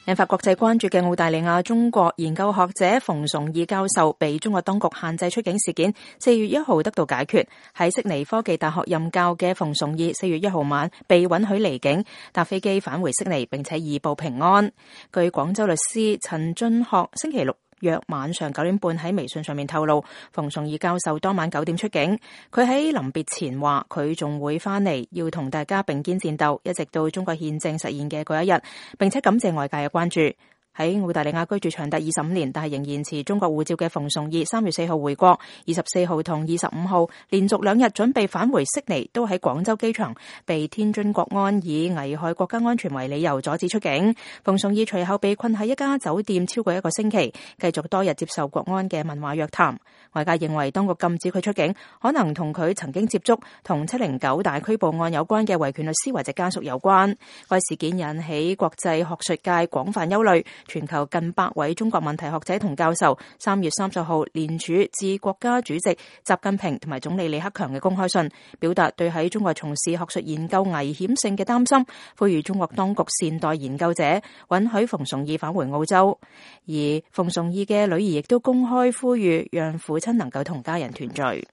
引發國際關注嘅澳大利亞中國研究學者馮崇義教授被中國當局限制出境事件，4月1號得到解決。喺悉尼科技大學任教嘅馮崇義4月1號晚被允許離境，搭飛機返回悉尼，並且移步平安。據廣州律師陳俊學星期六約晚上9點半喺微信上面透露，馮崇義教授當晚9點出境。佢喺臨別前話，佢仲會翻嚟，要同大家並肩戰鬥，一直到中國憲政實現嘅嗰一日，並且感謝外界嘅關注。喺澳大利亞居住長達25年，但係仍然持中國護照嘅馮崇義3月4號回國，24號同25號連續2日準備返回悉尼，都喺廣州機場被天津國安以危害國家安全為理由阻止出境。馮崇義隨後被困喺一家酒店超過1個星期，繼續多日接受國安嘅問話約談。外界認為當局禁止佢出境，可能同佢曾經接觸同709大拘捕案有關嘅維權律師或者家屬有關。該事件引起國際學術界廣泛憂慮。全球近100位中國問題學者同教授3月30號聯署致國家主席習近平同埋總理李克強嘅公開信，表達對喺中國從事學術研究危險性嘅擔心，呼籲中國當局善待研究者，允許馮崇義返回澳洲。而馮崇義嘅女兒亦都公開呼籲讓父親能夠同家人團聚。